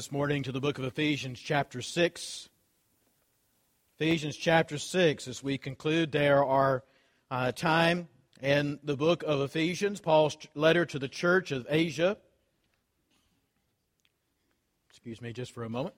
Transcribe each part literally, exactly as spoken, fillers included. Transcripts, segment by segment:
this morning to the book of Ephesians chapter six. Ephesians chapter six, as we conclude there our uh, time in the book of Ephesians, Paul's letter to the church of Asia. Excuse me just for a moment.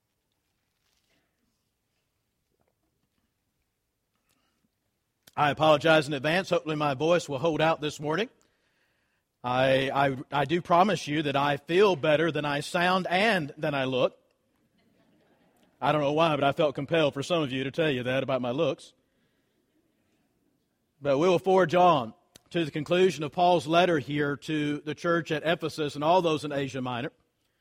I apologize in advance. Hopefully my voice will hold out this morning. I, I, I do promise you that I feel better than I sound and than I look. I don't know why, but I felt compelled for some of you to tell you that about my looks. But we will forge on to the conclusion of Paul's letter here to the church at Ephesus and all those in Asia Minor,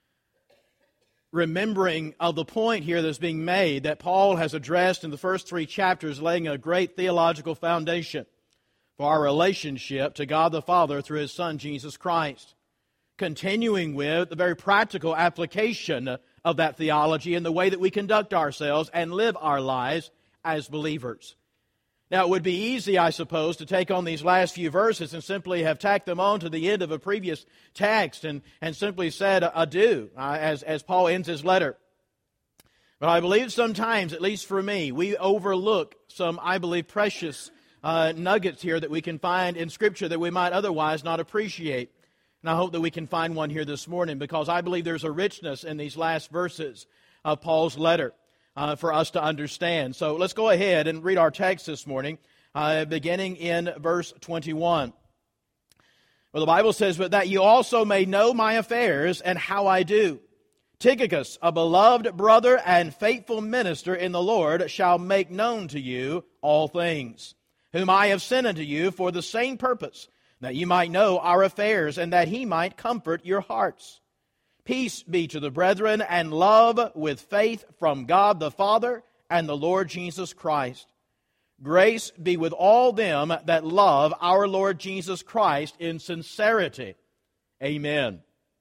remembering of the point here that's being made that Paul has addressed in the first three chapters, laying a great theological foundation for our relationship to God the Father through His Son, Jesus Christ. Continuing with the very practical application of that theology in the way that we conduct ourselves and live our lives as believers. Now, it would be easy, I suppose, to take on these last few verses and simply have tacked them on to the end of a previous text and, and simply said adieu uh, as, as Paul ends his letter. But I believe sometimes, at least for me, we overlook some, I believe, precious Uh, nuggets here that we can find in Scripture that we might otherwise not appreciate. And I hope that we can find one here this morning, because I believe there's a richness in these last verses of Paul's letter uh, for us to understand. So let's go ahead and read our text this morning, uh, beginning in verse twenty-one. Well, the Bible says, "But that you also may know my affairs and how I do. Tychicus, a beloved brother and faithful minister in the Lord, shall make known to you all things, whom I have sent unto you for the same purpose, that you might know our affairs, and that he might comfort your hearts. Peace be to the brethren, and love with faith from God the Father and the Lord Jesus Christ. Grace be with all them that love our Lord Jesus Christ in sincerity. Amen."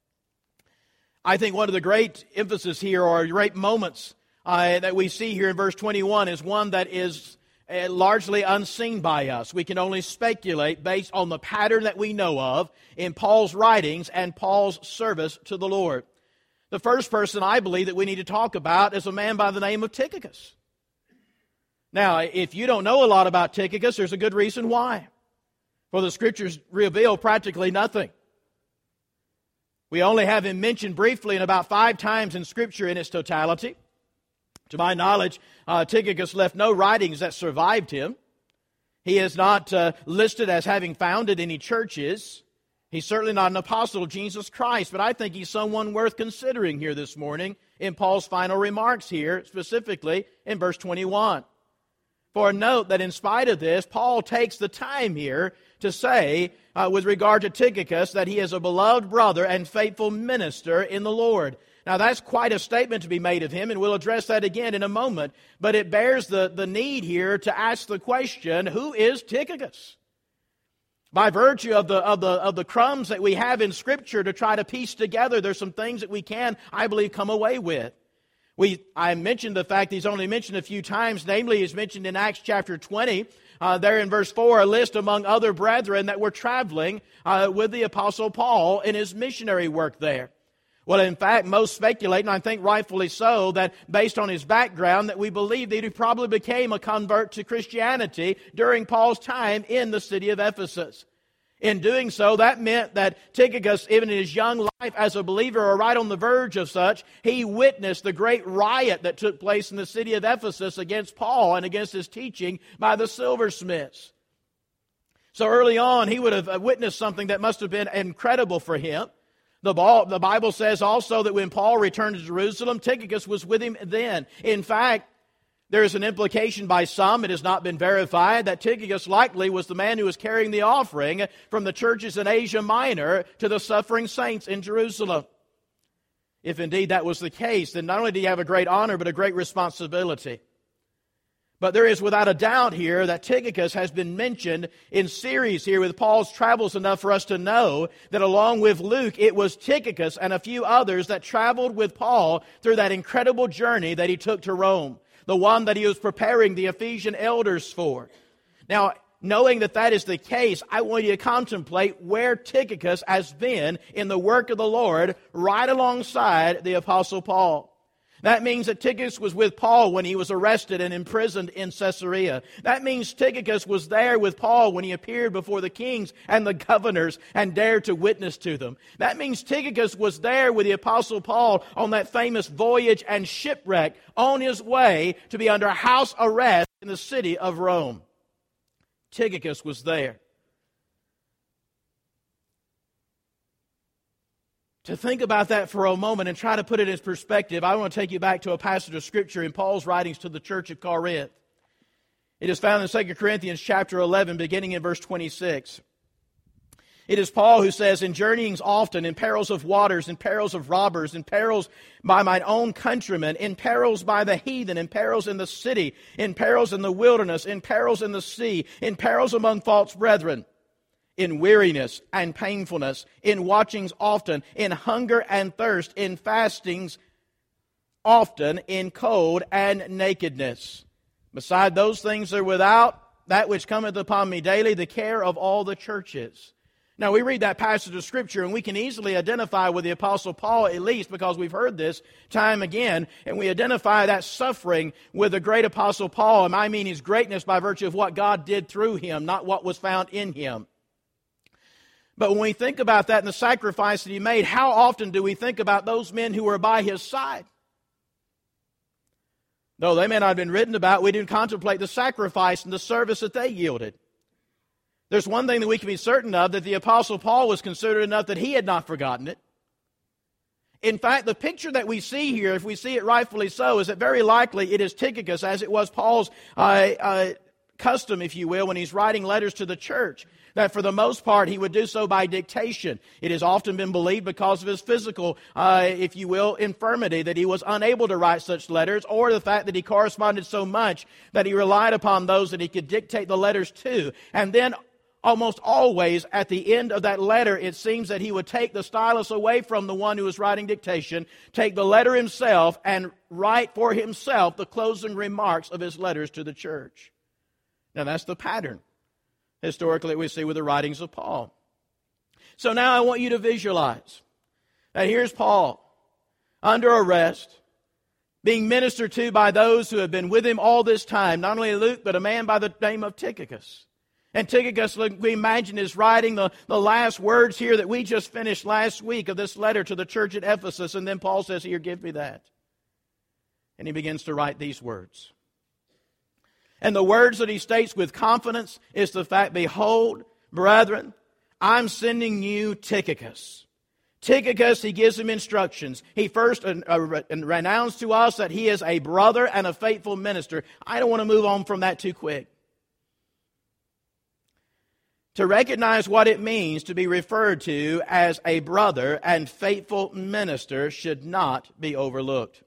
I think one of the great emphasis here, or great moments uh, that we see here in verse twenty-one, is one that is Uh, largely unseen by us. We can only speculate based on the pattern that we know of in Paul's writings and Paul's service to the Lord. The first person I believe that we need to talk about is a man by the name of Tychicus. Now, if you don't know a lot about Tychicus, there's a good reason why. For the Scriptures reveal practically nothing. We only have him mentioned briefly in about five times in Scripture in its totality. To my knowledge, uh, Tychicus left no writings that survived him. He is not uh, listed as having founded any churches. He's certainly not an apostle of Jesus Christ, but I think he's someone worth considering here this morning in Paul's final remarks here, specifically in verse twenty-one. For note that in spite of this, Paul takes the time here to say, uh, with regard to Tychicus, that he is a beloved brother and faithful minister in the Lord. Now, that's quite a statement to be made of him, and we'll address that again in a moment. But it bears the, the need here to ask the question, who is Tychicus? By virtue of the, of, the, of the crumbs that we have in Scripture to try to piece together, there's some things that we can, I believe, come away with. We I mentioned the fact he's only mentioned a few times, namely he's mentioned in Acts chapter twenty, uh, there in verse four, a list among other brethren that were traveling uh, with the Apostle Paul in his missionary work there. Well, in fact, most speculate, and I think rightfully so, that based on his background, that we believe that he probably became a convert to Christianity during Paul's time in the city of Ephesus. In doing so, that meant that Tychicus, even in his young life as a believer, or right on the verge of such, he witnessed the great riot that took place in the city of Ephesus against Paul and against his teaching by the silversmiths. So early on, he would have witnessed something that must have been incredible for him. The Bible says also that when Paul returned to Jerusalem, Tychicus was with him then. In fact, there is an implication by some, it has not been verified, that Tychicus likely was the man who was carrying the offering from the churches in Asia Minor to the suffering saints in Jerusalem. If indeed that was the case, then not only do you have a great honor, but a great responsibility. But there is without a doubt here that Tychicus has been mentioned in series here with Paul's travels enough for us to know that along with Luke, it was Tychicus and a few others that traveled with Paul through that incredible journey that he took to Rome, the one that he was preparing the Ephesian elders for. Now, knowing that that is the case, I want you to contemplate where Tychicus has been in the work of the Lord right alongside the Apostle Paul. That means that Tychicus was with Paul when he was arrested and imprisoned in Caesarea. That means Tychicus was there with Paul when he appeared before the kings and the governors and dared to witness to them. That means Tychicus was there with the Apostle Paul on that famous voyage and shipwreck on his way to be under house arrest in the city of Rome. Tychicus was there. To think about that for a moment and try to put it in perspective, I want to take you back to a passage of Scripture in Paul's writings to the church at Corinth. It is found in Second Corinthians chapter eleven, beginning in verse twenty-six. It is Paul who says, "In journeyings often, in perils of waters, in perils of robbers, in perils by mine own countrymen, in perils by the heathen, in perils in the city, in perils in the wilderness, in perils in the sea, in perils among false brethren, in weariness and painfulness, in watchings often, in hunger and thirst, in fastings often, in cold and nakedness. Beside those things are without, that which cometh upon me daily, the care of all the churches." Now we read that passage of Scripture and we can easily identify with the Apostle Paul, at least because we've heard this time again, and we identify that suffering with the great Apostle Paul, and I mean his greatness by virtue of what God did through him, not what was found in him. But when we think about that and the sacrifice that he made, how often do we think about those men who were by his side? Though they may not have been written about, we do contemplate the sacrifice and the service that they yielded. There's one thing that we can be certain of, that the Apostle Paul was considered enough that he had not forgotten it. In fact, the picture that we see here, if we see it rightfully so, is that very likely it is Tychicus, as it was Paul's uh, uh, custom, if you will, when he's writing letters to the church, that for the most part he would do so by dictation. It has often been believed because of his physical, uh, if you will, infirmity, that he was unable to write such letters, or the fact that he corresponded so much that he relied upon those that he could dictate the letters to. And then almost always at the end of that letter, it seems that he would take the stylus away from the one who was writing dictation, take the letter himself, and write for himself the closing remarks of his letters to the church. Now that's the pattern, historically, we see with the writings of Paul. So now I want you to visualize that here's Paul under arrest, being ministered to by those who have been with him all this time, not only Luke, but a man by the name of Tychicus. And Tychicus, we imagine, is writing the, the last words here that we just finished last week of this letter to the church at Ephesus. And then Paul says, "Here, give me that." And he begins to write these words. And the words that he states with confidence is the fact, "Behold, brethren, I'm sending you Tychicus." Tychicus, he gives him instructions. He first renounced to us that he is a brother and a faithful minister. I don't want to move on from that too quick. To recognize what it means to be referred to as a brother and faithful minister should not be overlooked.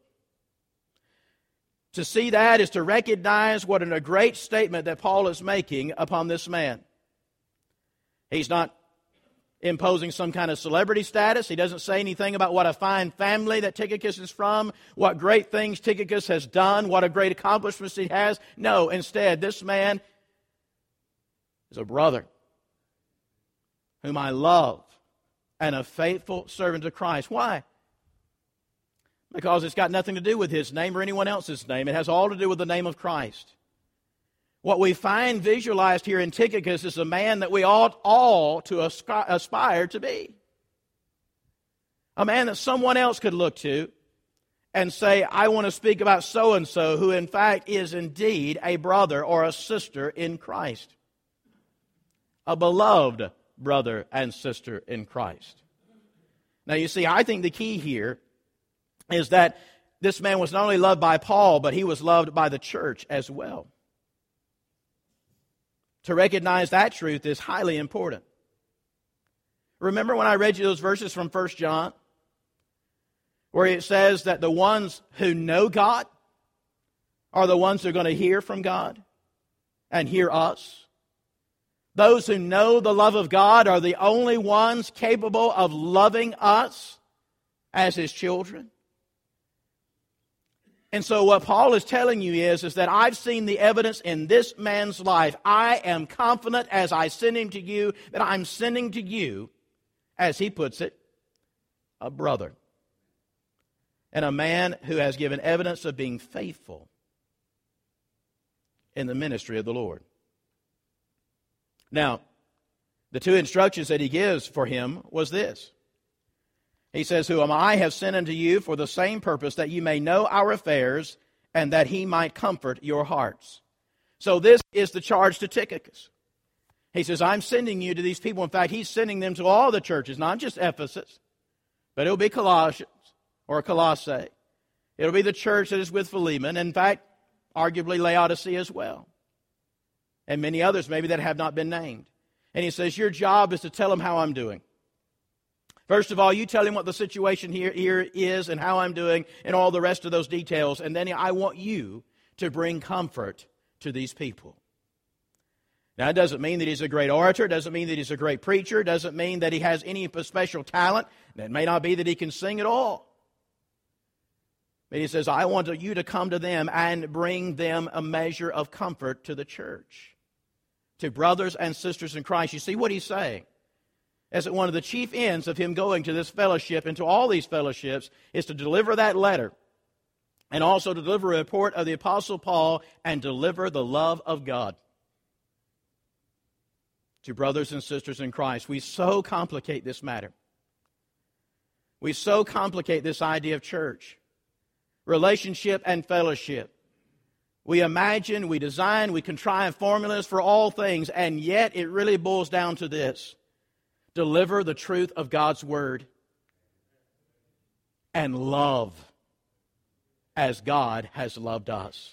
To see that is to recognize what a great statement that Paul is making upon this man. He's not imposing some kind of celebrity status. He doesn't say anything about what a fine family that Tychicus is from, what great things Tychicus has done, what a great accomplishments he has. No, instead, this man is a brother whom I love and a faithful servant of Christ. Why? Because it's got nothing to do with his name or anyone else's name. It has all to do with the name of Christ. What we find visualized here in Tychicus is a man that we ought all to aspire to be. A man that someone else could look to and say, "I want to speak about so-and-so, who in fact is indeed a brother or a sister in Christ. A beloved brother and sister in Christ." Now you see, I think the key here is that this man was not only loved by Paul, but he was loved by the church as well. To recognize that truth is highly important. Remember when I read you those verses from First John, where it says that the ones who know God are the ones who are going to hear from God and hear us? Those who know the love of God are the only ones capable of loving us as His children. And so what Paul is telling you is, is that I've seen the evidence in this man's life. I am confident as I send him to you that I'm sending to you, as he puts it, a brother. And a man who has given evidence of being faithful in the ministry of the Lord. Now, the two instructions that he gives for him was this. He says, whom I have sent unto you for the same purpose, that you may know our affairs, and that he might comfort your hearts. So this is the charge to Tychicus. He says, I'm sending you to these people. In fact, he's sending them to all the churches, not just Ephesus, but it'll be Colossians or Colossae. It'll be the church that is with Philemon. In fact, arguably Laodicea as well. And many others maybe that have not been named. And he says, your job is to tell them how I'm doing. First of all, you tell him what the situation here, here is and how I'm doing and all the rest of those details. And then I want you to bring comfort to these people. Now, it doesn't mean that he's a great orator. It doesn't mean that he's a great preacher. It doesn't mean that he has any special talent. It may not be that he can sing at all. But he says, I want you to come to them and bring them a measure of comfort to the church, to brothers and sisters in Christ. You see what he's saying? As that one of the chief ends of him going to this fellowship and to all these fellowships is to deliver that letter and also to deliver a report of the Apostle Paul and deliver the love of God to brothers and sisters in Christ. We so complicate this matter. We so complicate this idea of church, relationship and fellowship. We imagine, we design, we contrive formulas for all things, and yet it really boils down to this. Deliver the truth of God's Word and love as God has loved us.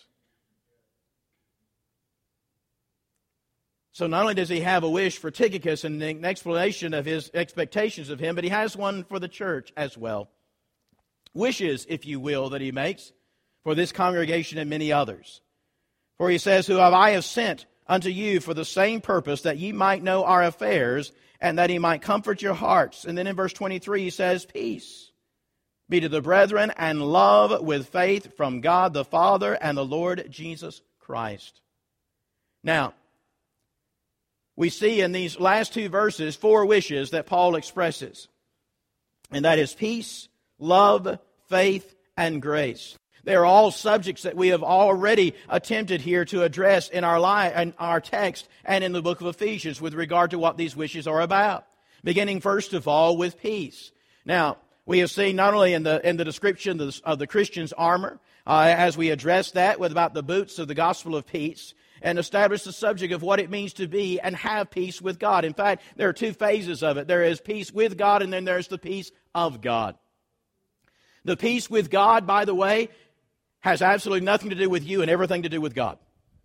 So not only does he have a wish for Tychicus and an explanation of his expectations of him, but he has one for the church as well. Wishes, if you will, that he makes for this congregation and many others. For he says, who I have sent unto you for the same purpose, that ye might know our affairs, and that he might comfort your hearts. And then in verse twenty-three he says, peace be to the brethren, and love with faith from God the Father and the Lord Jesus Christ. Now, we see in these last two verses four wishes that Paul expresses. And that is peace, love, faith, and grace. They are all subjects that we have already attempted here to address in our li- in our text and in the book of Ephesians with regard to what these wishes are about. Beginning first of all with peace. Now, we have seen not only in the in the description of the, of the Christian's armor, uh, as we address that with about the boots of the gospel of peace, and establish the subject of what it means to be and have peace with God. In fact, there are two phases of it. There is peace with God, and then there's the peace of God. The peace with God, by the way, has absolutely nothing to do with you and everything to do with God.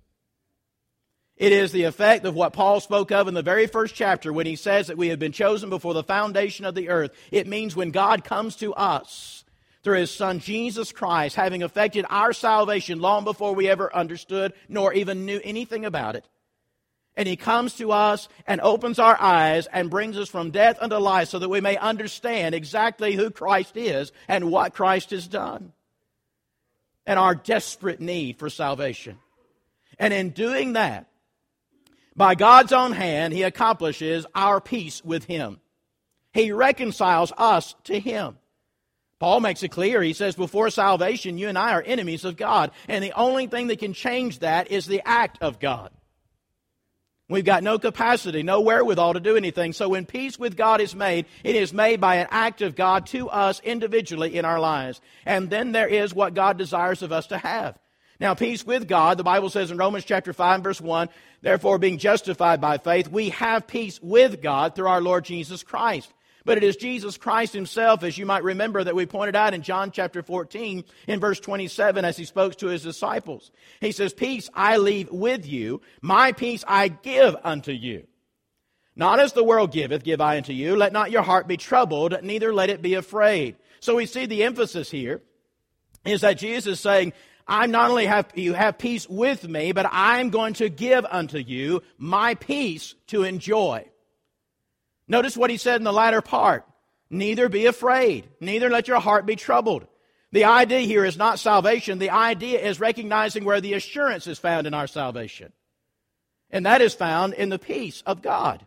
It is the effect of what Paul spoke of in the very first chapter when he says that we have been chosen before the foundation of the earth. It means when God comes to us through His Son Jesus Christ, having effected our salvation long before we ever understood nor even knew anything about it. And He comes to us and opens our eyes and brings us from death unto life so that we may understand exactly who Christ is and what Christ has done. And our desperate need for salvation. And in doing that, by God's own hand, He accomplishes our peace with Him. He reconciles us to Him. Paul makes it clear. He says, before salvation, you and I are enemies of God. And the only thing that can change that is the act of God. We've got no capacity, no wherewithal to do anything. So when peace with God is made, it is made by an act of God to us individually in our lives. And then there is what God desires of us to have. Now, peace with God, the Bible says in Romans chapter five, verse one, therefore being justified by faith, we have peace with God through our Lord Jesus Christ. But it is Jesus Christ Himself, as you might remember, that we pointed out in John chapter fourteen, in verse twenty-seven, as He spoke to His disciples. He says, peace I leave with you, my peace I give unto you. Not as the world giveth, give I unto you. Let not your heart be troubled, neither let it be afraid. So we see the emphasis here is that Jesus is saying, I not only have you have peace with me, but I'm going to give unto you my peace to enjoy. Notice what He said in the latter part. Neither be afraid, neither let your heart be troubled. The idea here is not salvation. The idea is recognizing where the assurance is found in our salvation. And that is found in the peace of God.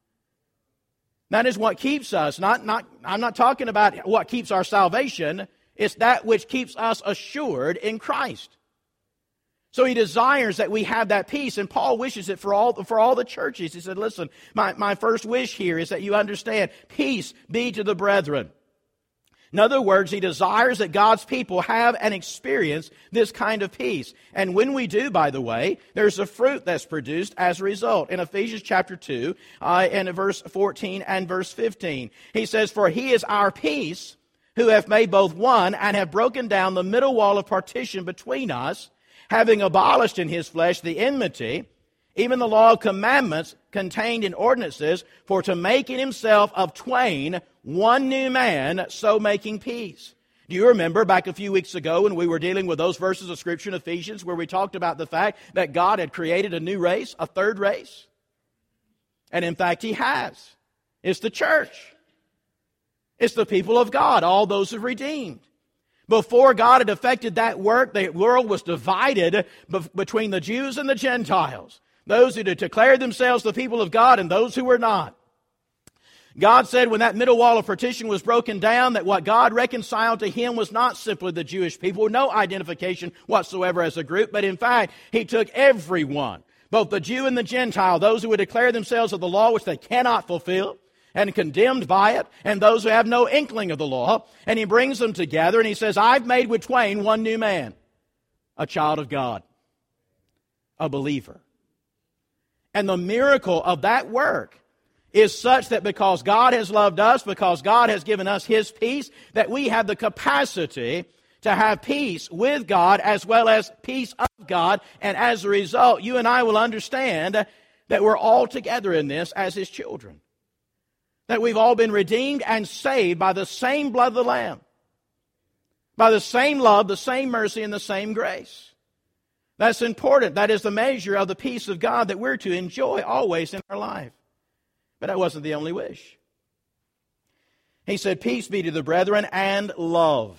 That is what keeps us. Not, not, I'm not talking about what keeps our salvation. It's that which keeps us assured in Christ. So he desires that we have that peace, and Paul wishes it for all, for all the churches. He said, listen, my, my first wish here is that you understand, peace be to the brethren. In other words, he desires that God's people have and experience this kind of peace. And when we do, by the way, there's a fruit that's produced as a result. In Ephesians chapter two, uh, and verse fourteen and verse fifteen, he says, for he is our peace, who have made both one, and have broken down the middle wall of partition between us, having abolished in his flesh the enmity, even the law of commandments contained in ordinances, for to make in himself of twain one new man, so making peace. Do you remember back a few weeks ago when we were dealing with those verses of Scripture in Ephesians where we talked about the fact that God had created a new race, a third race? And in fact, he has. It's the church. It's the people of God, all those who are redeemed. Before God had effected that work, the world was divided between the Jews and the Gentiles. Those who declared themselves the people of God and those who were not. God said when that middle wall of partition was broken down that what God reconciled to him was not simply the Jewish people, no identification whatsoever as a group, but in fact, he took everyone, both the Jew and the Gentile, those who would declare themselves of the law which they cannot fulfill, and condemned by it, and those who have no inkling of the law, and he brings them together, and he says, I've made with twain one new man, a child of God, a believer. And the miracle of that work is such that because God has loved us, because God has given us his peace, that we have the capacity to have peace with God as well as peace of God, and as a result, you and I will understand that we're all together in this as his children. That we've all been redeemed and saved by the same blood of the Lamb. By the same love, the same mercy, and the same grace. That's important. That is the measure of the peace of God that we're to enjoy always in our life. But that wasn't the only wish. He said, peace be to the brethren, and love.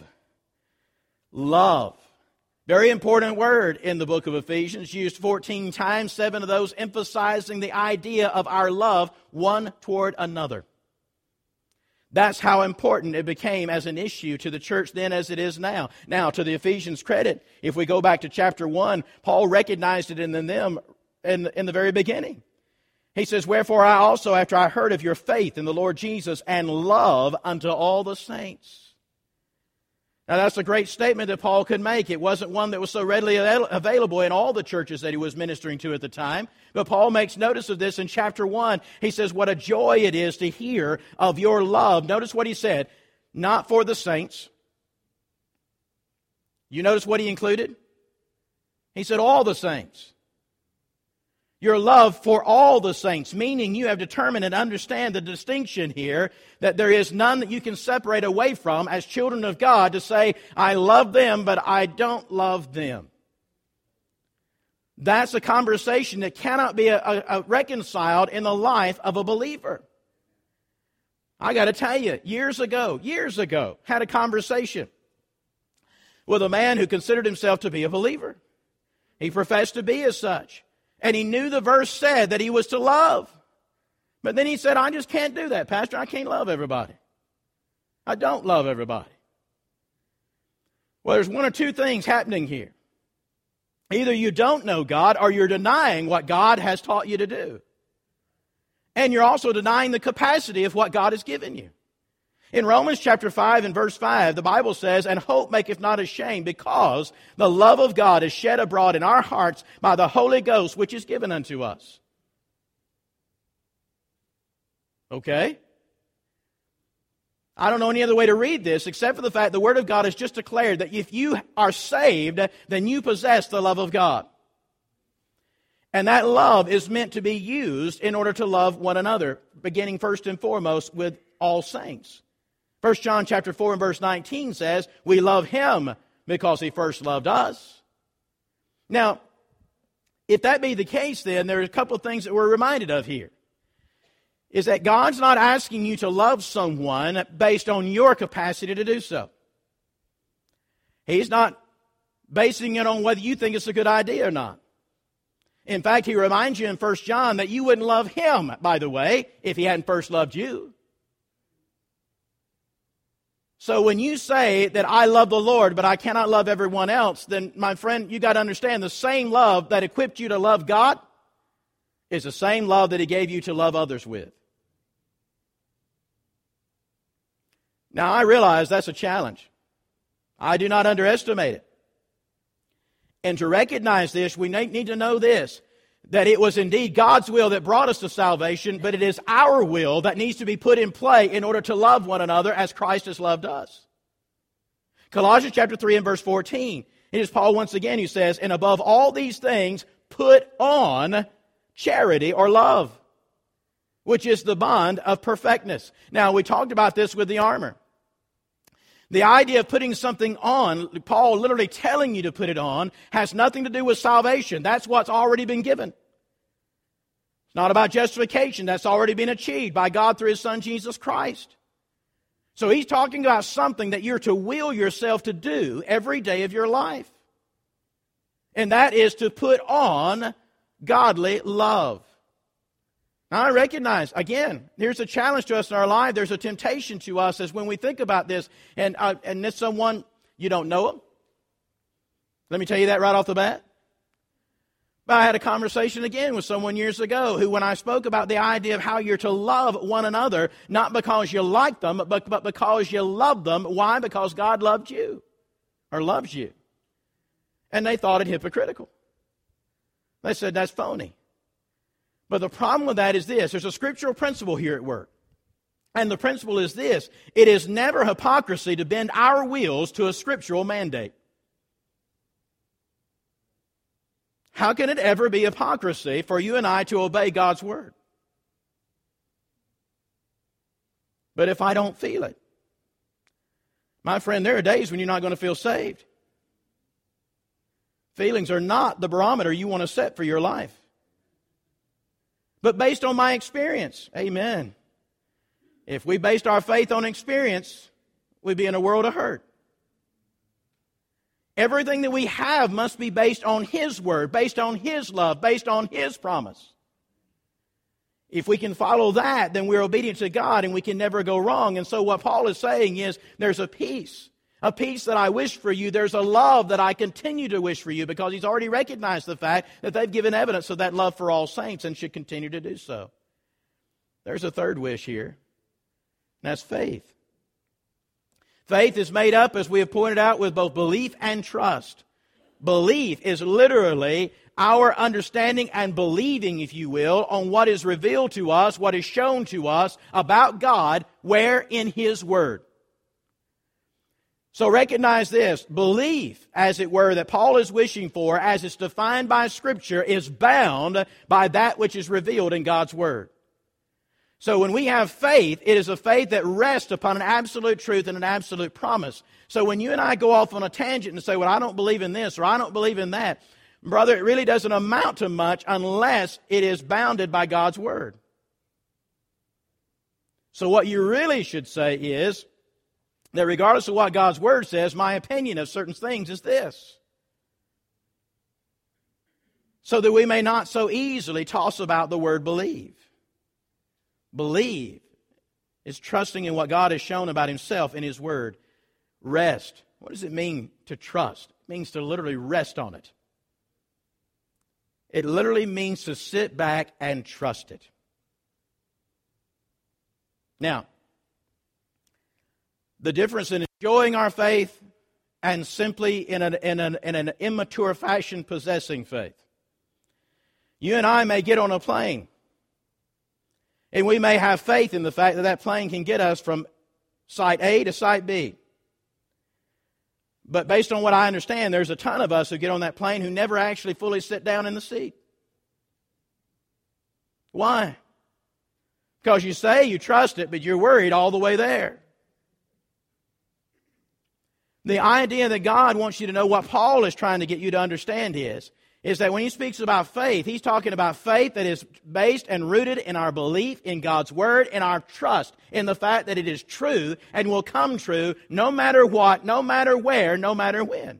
Love. Very important word in the book of Ephesians, used fourteen times, seven of those emphasizing the idea of our love one toward another. That's how important it became as an issue to the church then as it is now. Now, to the Ephesians' credit, if we go back to chapter one, Paul recognized it in them in, in the very beginning. He says, wherefore I also, after I heard of your faith in the Lord Jesus and love unto all the saints. Now, that's a great statement that Paul could make. It wasn't one that was so readily available in all the churches that he was ministering to at the time. But Paul makes notice of this in chapter one. He says, what a joy it is to hear of your love. Notice what he said. Not for the saints. You notice what he included? He said, all the saints. Your love for all the saints, meaning you have determined and understand the distinction here, that there is none that you can separate away from as children of God to say, I love them, but I don't love them. That's a conversation that cannot be a, a, a reconciled in the life of a believer. I got to tell you, years ago, years ago, had a conversation with a man who considered himself to be a believer. He professed to be as such. And he knew the verse said that he was to love. But then he said, I just can't do that, Pastor. I can't love everybody. I don't love everybody. Well, there's one or two things happening here. Either you don't know God or you're denying what God has taught you to do. And you're also denying the capacity of what God has given you. In Romans chapter five and verse five, the Bible says, and hope maketh not ashamed, because the love of God is shed abroad in our hearts by the Holy Ghost, which is given unto us. Okay? I don't know any other way to read this except for the fact the Word of God has just declared that if you are saved, then you possess the love of God. And that love is meant to be used in order to love one another, beginning first and foremost with all saints. First John chapter four and verse nineteen says, we love him because he first loved us. Now, if that be the case, then there are a couple of things that we're reminded of here. Is that God's not asking you to love someone based on your capacity to do so. He's not basing it on whether you think it's a good idea or not. In fact, he reminds you in First John that you wouldn't love him, by the way, if he hadn't first loved you. So when you say that I love the Lord, but I cannot love everyone else, then, my friend, you got to understand the same love that equipped you to love God is the same love that he gave you to love others with. Now, I realize that's a challenge. I do not underestimate it. And to recognize this, we need to know this, that it was indeed God's will that brought us to salvation, but it is our will that needs to be put in play in order to love one another as Christ has loved us. Colossians chapter three and verse fourteen. It is Paul once again who says, and above all these things, put on charity or love, which is the bond of perfectness. Now, we talked about this with the armor. The idea of putting something on, Paul literally telling you to put it on, has nothing to do with salvation. That's what's already been given. It's not about justification. That's already been achieved by God through His Son, Jesus Christ. So he's talking about something that you're to will yourself to do every day of your life. And that is to put on godly love. Now, I recognize, again, here's a challenge to us in our life. There's a temptation to us as when we think about this, and uh, and there's someone, you don't know them. Let me tell you that right off the bat. But I had a conversation again with someone years ago who, when I spoke about the idea of how you're to love one another, not because you like them, but, but because you love them. Why? Because God loved you, or loves you. And they thought it hypocritical. They said, that's phony. But the problem with that is this. There's a scriptural principle here at work. And the principle is this. It is never hypocrisy to bend our wills to a scriptural mandate. How can it ever be hypocrisy for you and I to obey God's word? But if I don't feel it, my friend, there are days when you're not going to feel saved. Feelings are not the barometer you want to set for your life. But based on my experience, amen. If we based our faith on experience, we'd be in a world of hurt. Everything that we have must be based on His word, based on His love, based on His promise. If we can follow that, then we're obedient to God and we can never go wrong. And so what Paul is saying is there's a peace. A peace that I wish for you. There's a love that I continue to wish for you, because he's already recognized the fact that they've given evidence of that love for all saints and should continue to do so. There's a third wish here, and that's faith. Faith is made up, as we have pointed out, with both belief and trust. Belief is literally our understanding and believing, if you will, on what is revealed to us, what is shown to us about God, where in His Word. So recognize this, belief, as it were, that Paul is wishing for, as it's defined by Scripture, is bound by that which is revealed in God's Word. So when we have faith, it is a faith that rests upon an absolute truth and an absolute promise. So when you and I go off on a tangent and say, well, I don't believe in this or I don't believe in that, brother, it really doesn't amount to much unless it is bounded by God's Word. So what you really should say is, that regardless of what God's Word says, my opinion of certain things is this. So that we may not so easily toss about the word believe. Believe is trusting in what God has shown about Himself in His Word. Rest. What does it mean to trust? It means to literally rest on it. It literally means to sit back and trust it. Now, the difference in enjoying our faith and simply in an, in, an, in an immature fashion possessing faith. You and I may get on a plane, and we may have faith in the fact that that plane can get us from site A to site B. But based on what I understand, there's a ton of us who get on that plane who never actually fully sit down in the seat. Why? Because you say you trust it, but you're worried all the way there. The idea that God wants you to know what Paul is trying to get you to understand is, is that when he speaks about faith, he's talking about faith that is based and rooted in our belief in God's Word and our trust in the fact that it is true and will come true no matter what, no matter where, no matter when.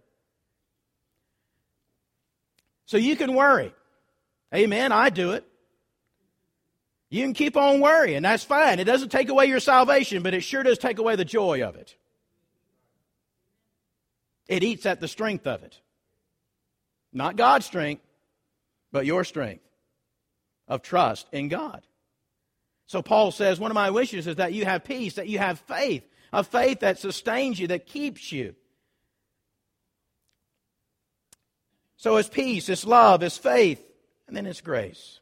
So you can worry. Amen, I do it. You can keep on worrying, that's fine. It doesn't take away your salvation, but it sure does take away the joy of it. It eats at the strength of it. Not God's strength, but your strength of trust in God. So Paul says, one of my wishes is that you have peace, that you have faith, a faith that sustains you, that keeps you. So it's peace, it's love, it's faith, and then it's grace.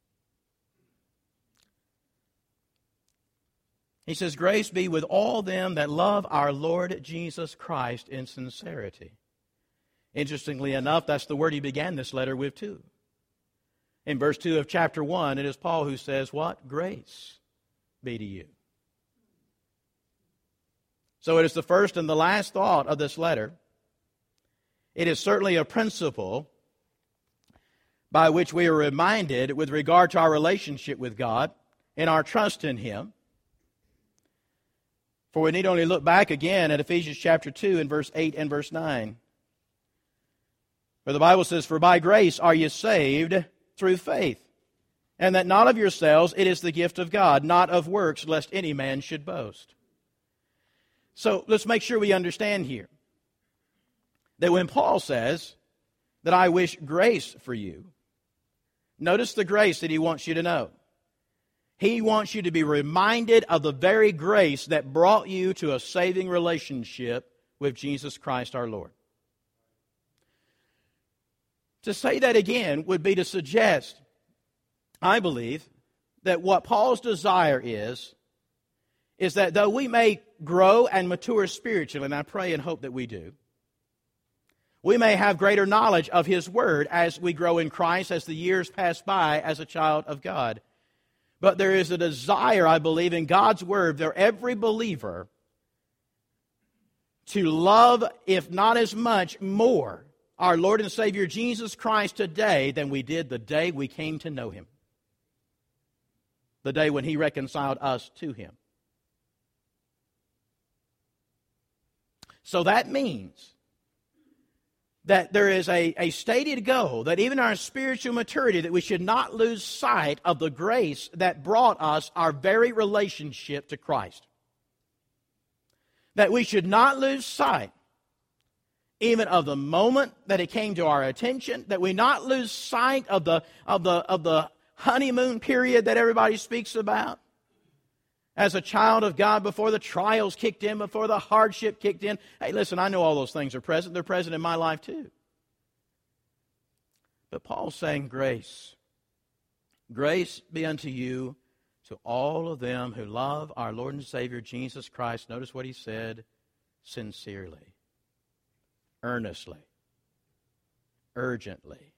He says, grace be with all them that love our Lord Jesus Christ in sincerity. Interestingly enough, that's the word he began this letter with too. In verse two of chapter one, it is Paul who says, what? Grace be to you. So it is the first and the last thought of this letter. It is certainly a principle by which we are reminded with regard to our relationship with God and our trust in Him. For we need only look back again at Ephesians chapter two and verse eight and verse nine. Where the Bible says, for by grace are you saved through faith, and that not of yourselves, it is the gift of God, not of works, lest any man should boast. So let's make sure we understand here that when Paul says that I wish grace for you, notice the grace that he wants you to know. He wants you to be reminded of the very grace that brought you to a saving relationship with Jesus Christ our Lord. To say that again would be to suggest, I believe, that what Paul's desire is, is that though we may grow and mature spiritually, and I pray and hope that we do, we may have greater knowledge of His Word as we grow in Christ, as the years pass by as a child of God. But there is a desire, I believe, in God's Word for every believer to love, if not as much, more, our Lord and Savior Jesus Christ today than we did the day we came to know Him. The day when He reconciled us to Him. So that means that there is a, a stated goal that even our spiritual maturity, that we should not lose sight of the grace that brought us our very relationship to Christ. That we should not lose sight even of the moment that it came to our attention, that we not lose sight of the, of the, of the honeymoon period that everybody speaks about. As a child of God, before the trials kicked in, before the hardship kicked in. Hey, listen, I know all those things are present. They're present in my life too. But Paul's saying grace. Grace be unto you to all of them who love our Lord and Savior Jesus Christ. Notice what he said, sincerely, earnestly, urgently.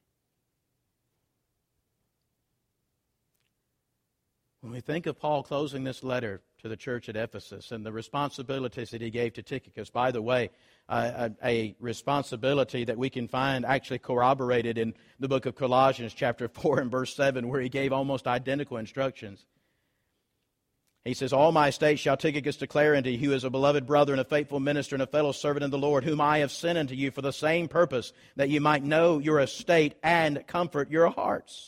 When we think of Paul closing this letter to the church at Ephesus and the responsibilities that he gave to Tychicus, by the way, uh, a, a responsibility that we can find actually corroborated in the book of Colossians chapter four and verse seven, where he gave almost identical instructions. He says, all my estate shall Tychicus declare unto you, who is a beloved brother and a faithful minister and a fellow servant in the Lord, whom I have sent unto you for the same purpose, that you might know your estate and comfort your hearts.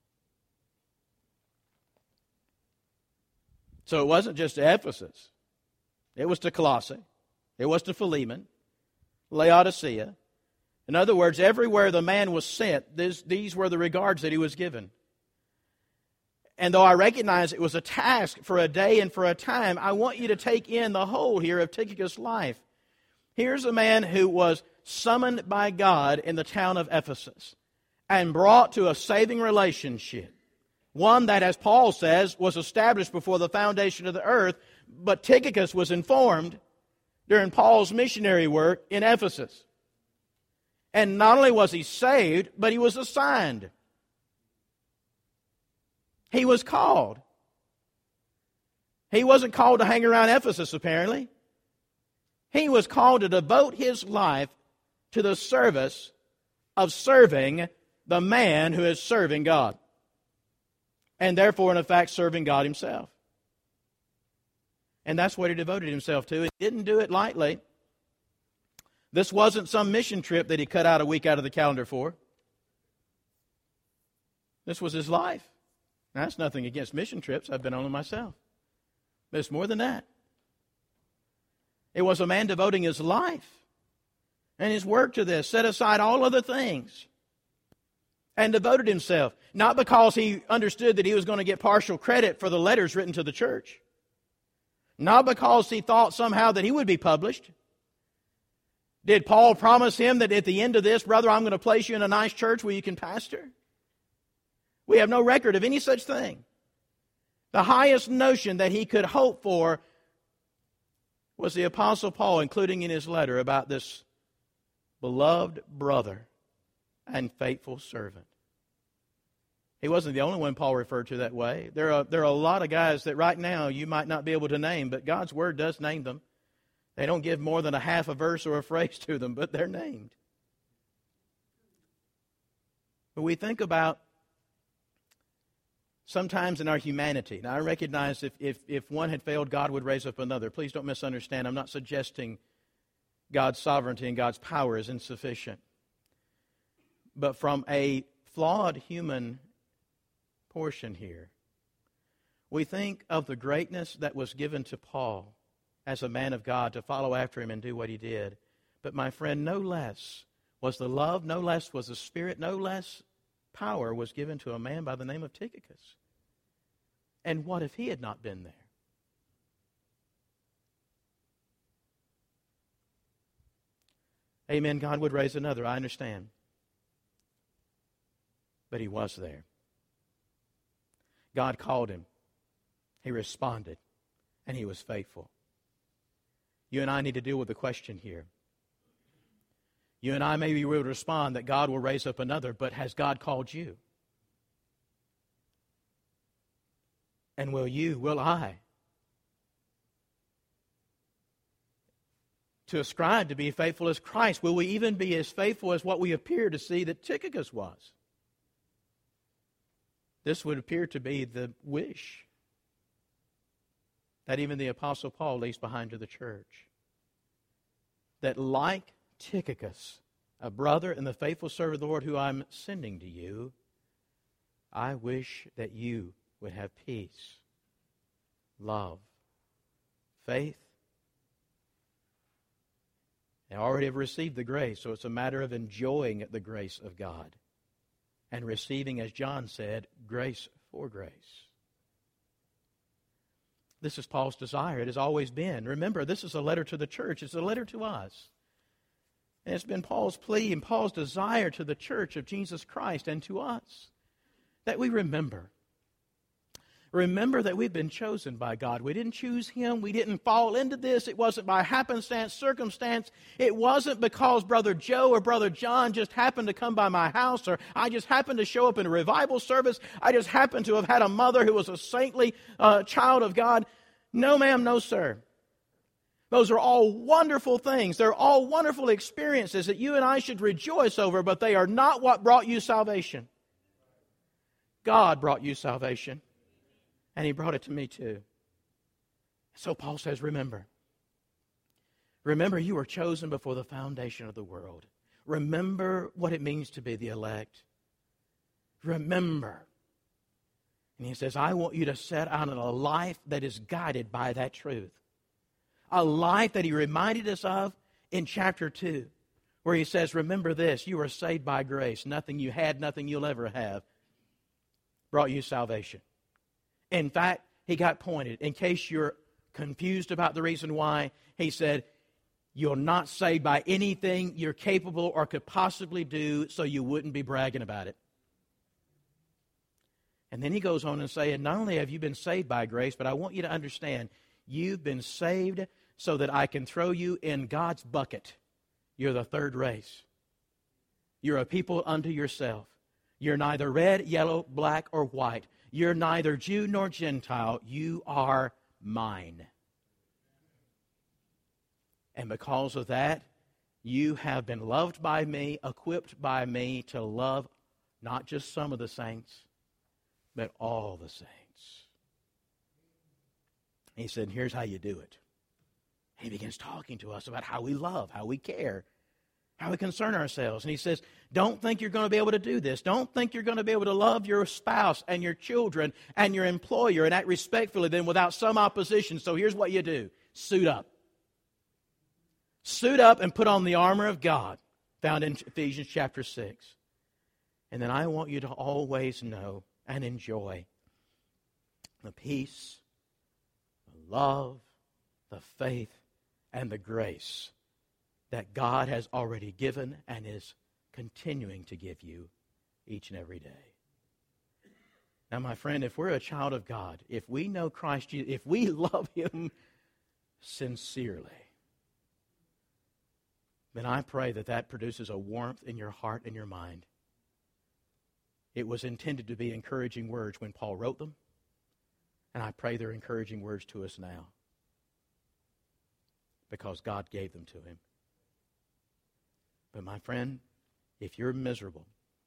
So it wasn't just to Ephesus. It was to Colossae. It was to Philemon, Laodicea. In other words, everywhere the man was sent, this, these were the regards that he was given. And though I recognize it was a task for a day and for a time, I want you to take in the whole here of Tychicus' life. Here's a man who was summoned by God in the town of Ephesus and brought to a saving relationship. One that, as Paul says, was established before the foundation of the earth, but Tychicus was informed during Paul's missionary work in Ephesus. And not only was he saved, but he was assigned. He was called. He wasn't called to hang around Ephesus, apparently. He was called to devote his life to the service of serving the man who is serving God. And therefore, in effect, serving God himself. And that's what he devoted himself to. He didn't do it lightly. This wasn't some mission trip that he cut out a week out of the calendar for. This was his life. Now, that's nothing against mission trips. I've been on them myself. But it's more than that. It was a man devoting his life and his work to this, set aside all other things, and devoted himself. Not because he understood that he was going to get partial credit for the letters written to the church. Not because he thought somehow that he would be published. Did Paul promise him that at the end of this, brother, I'm going to place you in a nice church where you can pastor? We have no record of any such thing. The highest notion that he could hope for was the Apostle Paul, including in his letter, about this beloved brother and faithful servant. He wasn't the only one Paul referred to that way. There are, there are a lot of guys that right now you might not be able to name, but God's Word does name them. They don't give more than a half a verse or a phrase to them, but they're named. But we think about sometimes in our humanity. Now, I recognize if, if, if one had failed, God would raise up another. Please don't misunderstand. I'm not suggesting God's sovereignty and God's power is insufficient. But from a flawed human portion here, we think of the greatness that was given to Paul as a man of God to follow after him and do what he did. But my friend, no less was the love, no less was the Spirit, no less power was given to a man by the name of Tychicus. And what if he had not been there? Amen. God would raise another, I understand. But he was there. God called him. He responded. And he was faithful. You and I need to deal with the question here. You and I maybe will respond that God will raise up another, but has God called you? And will you, will I, to ascribe to be faithful as Christ? Will we even be as faithful as what we appear to see that Tychicus was? This would appear to be the wish that even the Apostle Paul leaves behind to the church. That like Tychicus, a brother and the faithful servant of the Lord who I'm sending to you, I wish that you would have peace, love, faith. They already have received the grace, so it's a matter of enjoying the grace of God and receiving, as John said, grace for grace. This is Paul's desire. It has always been. Remember, this is a letter to the church. It's a letter to us. And it's been Paul's plea and Paul's desire to the church of Jesus Christ and to us that we remember. Remember that we've been chosen by God. We didn't choose Him. We didn't fall into this. It wasn't by happenstance, circumstance. It wasn't because Brother Joe or Brother John just happened to come by my house, or I just happened to show up in a revival service. I just happened to have had a mother who was a saintly uh, child of God. No, ma'am, no, sir. Those are all wonderful things. They're all wonderful experiences that you and I should rejoice over, but they are not what brought you salvation. God brought you salvation. And He brought it to me too. So Paul says, remember. Remember you were chosen before the foundation of the world. Remember what it means to be the elect. Remember. And he says, I want you to set out in a life that is guided by that truth. A life that he reminded us of in chapter two, where he says, remember this, you are saved by grace. Nothing you had, nothing you'll ever have brought you salvation. In fact, he got pointed. In case you're confused about the reason why, he said, you're not saved by anything you're capable or could possibly do, so you wouldn't be bragging about it. And then he goes on and saying, not only have you been saved by grace, but I want you to understand, you've been saved so that I can throw you in God's bucket. You're the third race. You're a people unto yourself. You're neither red, yellow, black, or white. You're neither Jew nor Gentile. You are mine. And because of that, you have been loved by me, equipped by me to love Not just some of the saints, but all the saints. He said, here's how you do it. He begins talking to us about how we love, how we care, how we concern ourselves. And he says, don't think you're going to be able to do this. Don't think you're going to be able to love your spouse and your children and your employer and act respectfully then without some opposition. So here's what you do. Suit up. Suit up and put on the armor of God, found in Ephesians chapter six. And then I want you to always know and enjoy the peace, the love, the faith, and the grace that God has already given and is continuing to give you each and every day. Now, my friend, if we're a child of God, if we know Christ Jesus, if we love Him sincerely, then I pray that that produces a warmth in your heart and your mind. It was intended to be encouraging words when Paul wrote them, and I pray they're encouraging words to us now because God gave them to him. But my friend, if you're miserable,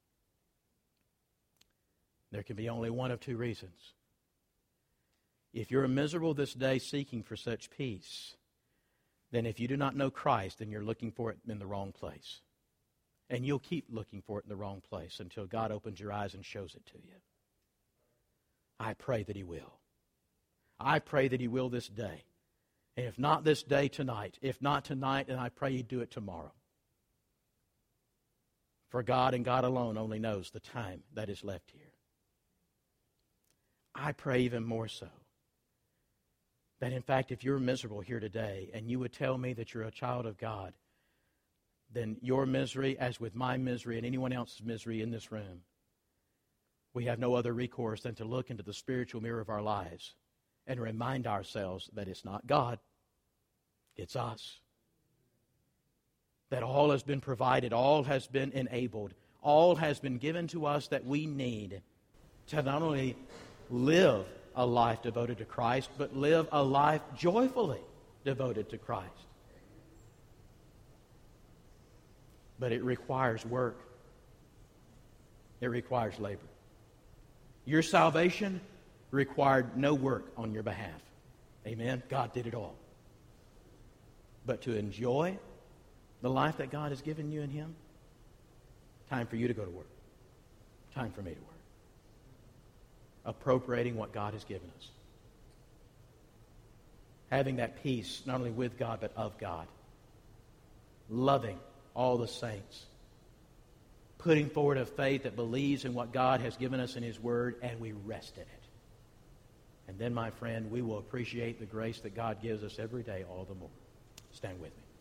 there can be only one of two reasons. If you're miserable this day seeking for such peace, then if you do not know Christ, then you're looking for it in the wrong place. And you'll keep looking for it in the wrong place until God opens your eyes and shows it to you. I pray that He will. I pray that He will this day. And if not this day, tonight. If not tonight, then I pray He'd do it tomorrow. For God and God alone only knows the time that is left here. I pray even more so that, in fact, if you're miserable here today and you would tell me that you're a child of God, then your misery, as with my misery and anyone else's misery in this room, we have no other recourse than to look into the spiritual mirror of our lives and remind ourselves that it's not God, it's us. That all has been provided, all has been enabled, all has been given to us that we need to not only live a life devoted to Christ, but live a life joyfully devoted to Christ. But it requires work. It requires labor. Your salvation required no work on your behalf. Amen? God did it all. But to enjoy the life that God has given you in Him, time for you to go to work. Time for me to work. Appropriating what God has given us. Having that peace, not only with God, but of God. Loving all the saints. Putting forward a faith that believes in what God has given us in His Word, and we rest in it. And then, my friend, we will appreciate the grace that God gives us every day all the more. Stand with me.